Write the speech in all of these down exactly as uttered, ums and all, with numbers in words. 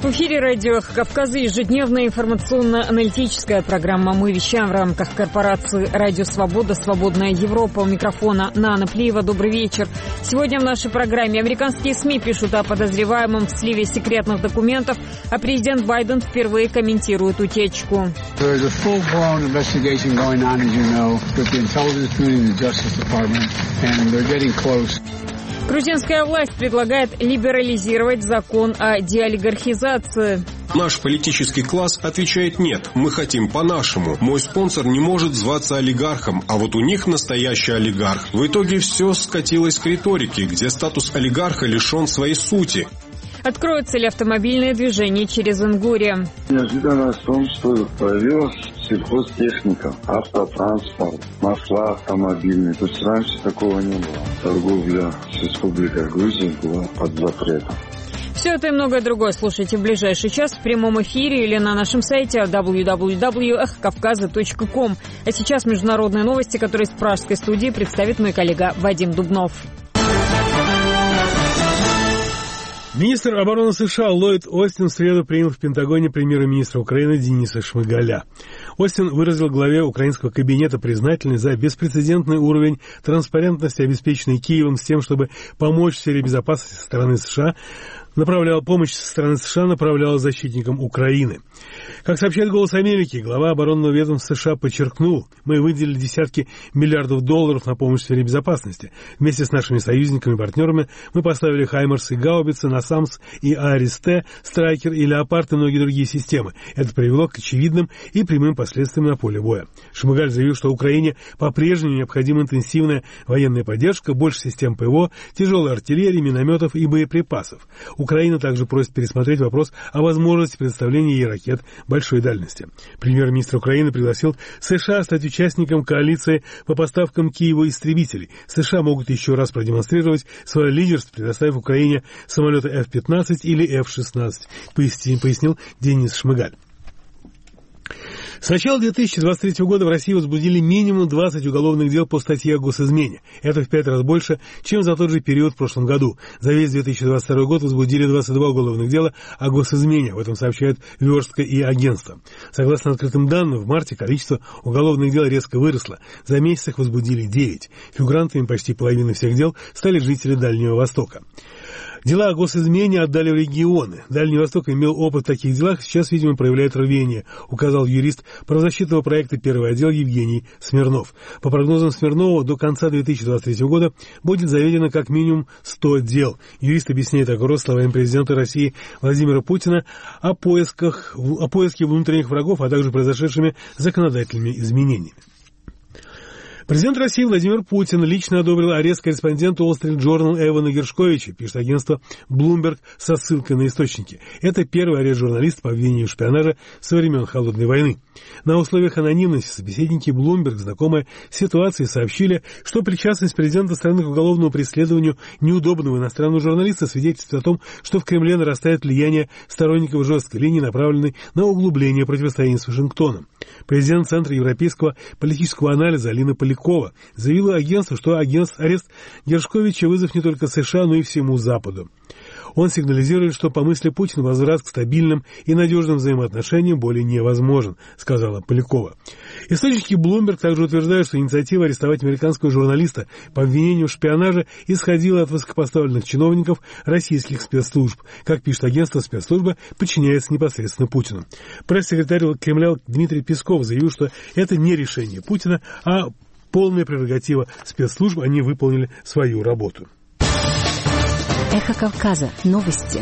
В эфире радио «Эхо Кавказа» ежедневная информационно-аналитическая программа. Мы вещаем в рамках корпорации «Радио Свобода», «Свободная Европа». У микрофона Нана Плиева. Добрый вечер. Сегодня в нашей программе американские СМИ пишут о подозреваемом в сливе секретных документов, а президент Байден впервые комментирует утечку. Грузинская власть предлагает либерализировать закон о деолигархизации. Наш политический класс отвечает «нет, мы хотим по-нашему». Мой спонсор не может зваться олигархом, а вот у них настоящий олигарх. В итоге все скатилось к риторике, где статус олигарха лишен своей сути. Откроется ли автомобильное движение через Ингурию? Неожиданность в том, что появилась сельхозтехника, автотранспорт, масла автомобильные. То есть раньше такого не было. Торговля с Республикой Грузия была под запретом. Все это и многое другое слушайте в ближайший час в прямом эфире или на нашем сайте дабл ю дабл ю дабл ю точка эхо кавказа точка ком. А сейчас международные новости, которые из пражской студии представит мой коллега Вадим Дубнов. Министр обороны США Ллойд Остин в среду принял в Пентагоне премьер-министра Украины Дениса Шмыгаля. Остин выразил главе украинского кабинета признательность за беспрецедентный уровень транспарентности, обеспеченный Киевом с тем, чтобы помочь в сфере безопасности со стороны США, направлял помощь со стороны США, направляла защитникам Украины. Как сообщает «Голос Америки», глава оборонного ведомства США подчеркнул: мы выделили десятки миллиардов долларов на помощь в сфере безопасности. Вместе с нашими союзниками и партнерами мы поставили «Хаймерс» и «Гаубицы», «Насамс» и «Аристе», «Страйкер» и «Леопард» и многие другие системы. Это привело к очевидным и прямым последствиям на поле боя. Шмыгаль заявил, что Украине по-прежнему необходима интенсивная военная поддержка, больше систем ПВО, тяжелой артиллерии, минометов и боеприпасов. Украина также просит пересмотреть вопрос о возможности предоставления ей ракет большой дальности. Премьер-министр Украины пригласил США стать участником коалиции по поставкам Киеву истребителей. США могут еще раз продемонстрировать свое лидерство, предоставив Украине самолеты эф пятнадцать или эф шестнадцать, пояснил Денис Шмыгаль. С начала две тысячи двадцать третьего года в России возбудили минимум двадцать уголовных дел по статье о госизмене. Это в пять раз больше, чем за тот же период в прошлом году. За весь две тысячи двадцать второй год возбудили двадцать два уголовных дела о госизмене. Об этом сообщают Верстка и агентство. Согласно открытым данным, в марте количество уголовных дел резко выросло. За месяц их возбудили девять. Фигурантами почти половины всех дел стали жители Дальнего Востока. Дела о госизмене отдали в регионы. Дальний Восток имел опыт в таких делах, сейчас, видимо, проявляет рвение, указал юрист правозащитного проекта «Первый отдел» Евгений Смирнов. По прогнозам Смирнова, до конца две тысячи двадцать третьего года будет заведено как минимум сто дел. Юрист объясняет опрос словами президента России Владимира Путина о поисках, о поиске внутренних врагов, а также произошедшими законодательными изменениями. Президент России Владимир Путин лично одобрил арест корреспондента Wall Street Journal Эвана Гершковича, пишет агентство Bloomberg со ссылкой на источники. Это первый арест журналиста по обвинению в шпионаже со времен Холодной войны. На условиях анонимности собеседники Bloomberg, знакомые с ситуацией, сообщили, что причастность президента страны к уголовному преследованию неудобного иностранного журналиста свидетельствует о том, что в Кремле нарастает влияние сторонников жесткой линии, направленной на углубление противостояния с Вашингтоном. Президент Центра европейского политического анализа Алина Полякова заявила агентству, что агентство арест Гершковича вызов не только США, но и всему Западу. Он сигнализирует, что по мысли Путина возврат к стабильным и надежным взаимоотношениям более невозможен, сказала Полякова. Источники Bloomberg также утверждают, что инициатива арестовать американского журналиста по обвинению в шпионаже исходила от высокопоставленных чиновников российских спецслужб. Как пишет агентство, спецслужба подчиняется непосредственно Путину. Пресс-секретарь Кремля Дмитрий Песков заявил, что это не решение Путина, а полная прерогатива спецслужб, они выполнили свою работу. Эхо Кавказа. Новости.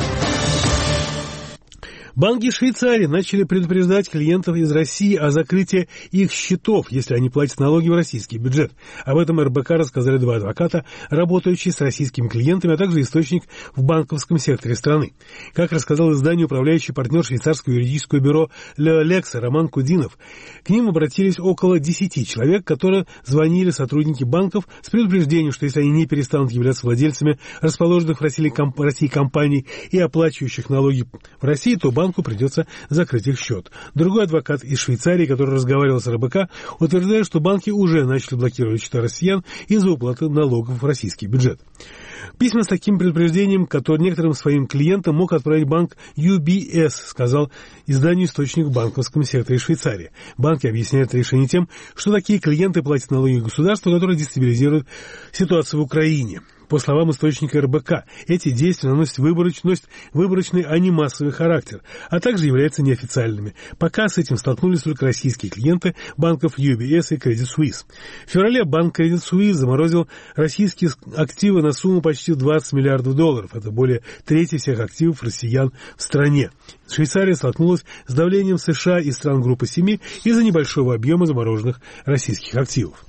Банки Швейцарии начали предупреждать клиентов из России о закрытии их счетов, если они платят налоги в российский бюджет. Об этом эр бэ ка рассказали два адвоката, работающие с российскими клиентами, а также источник в банковском секторе страны. Как рассказал изданию управляющий партнер швейцарского юридического бюро Лекса Роман Кудинов, к ним обратились около десяти человек, которые звонили сотрудники банков с предупреждением, что если они не перестанут являться владельцами расположенных в России компаний и оплачивающих налоги в России, то банк банку придется закрыть их счет. Другой адвокат из Швейцарии, который разговаривал с эр бэ ка, утверждает, что банки уже начали блокировать счета россиян из-за уплаты налогов в российский бюджет. Письма с таким предупреждением, которые некоторым своим клиентам мог отправить банк ю би эс, сказал изданию источник в банковском секторе Швейцарии. Банки объясняют решение тем, что такие клиенты платят налоги государству, которое дестабилизирует ситуацию в Украине. По словам источника эр бэ ка, эти действия носят выборочный, носят выборочный, а не массовый характер, а также являются неофициальными. Пока с этим столкнулись только российские клиенты банков ю би эс и Credit Suisse. В феврале банк Credit Suisse заморозил российские активы на сумму почти двадцать миллиардов долларов. Это более трети всех активов россиян в стране. Швейцария столкнулась с давлением США и стран группы семи из-за небольшого объема замороженных российских активов.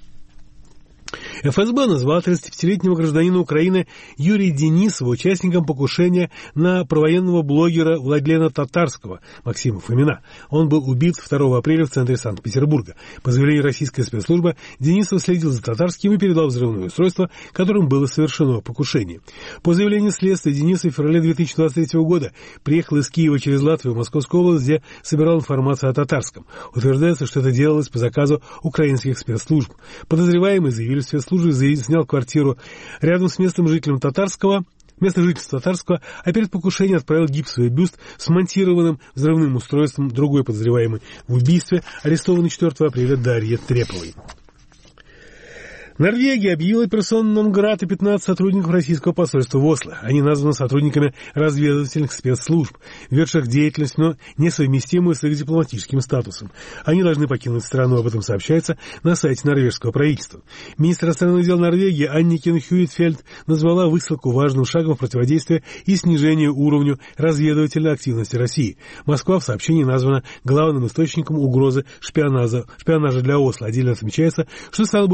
эф эс бэ назвал тридцатипятилетнего гражданина Украины Юрия Денисова участником покушения на провоенного блогера Владлена Татарского, Максима Фомина. Он был убит второго апреля в центре Санкт-Петербурга. По заявлению российской спецслужбы, Денисов следил за Татарским и передал взрывное устройство, которым было совершено покушение. По заявлению следствия, Денисов в феврале две тысячи двадцать третьего года приехал из Киева через Латвию в Московскую область, где собирал информацию о Татарском. Утверждается, что это делалось по заказу украинских спецслужб. Подозреваемый, заявили спецслужбы, снял квартиру рядом с местным жителем Татарского, место жительства Татарского, а перед покушением отправил гипсовый бюст с монтированным взрывным устройством другой подозреваемой в убийстве, арестованной четвёртого апреля Дарье Треповой. Норвегия объявила персона нон-грата пятнадцать сотрудников российского посольства в Осло. Они названы сотрудниками разведывательных спецслужб, ведших деятельность, но несовместимую с их дипломатическим статусом. Они должны покинуть страну, об этом сообщается на сайте норвежского правительства. Министр иностранных дел Норвегии Анникен Хюитфельд назвала высылку важным шагом в противодействии и снижению уровня разведывательной активности России. Москва в сообщении названа главным источником угрозы шпионажа, шпионажа для Осло. Отдельно отмечается, что стало бы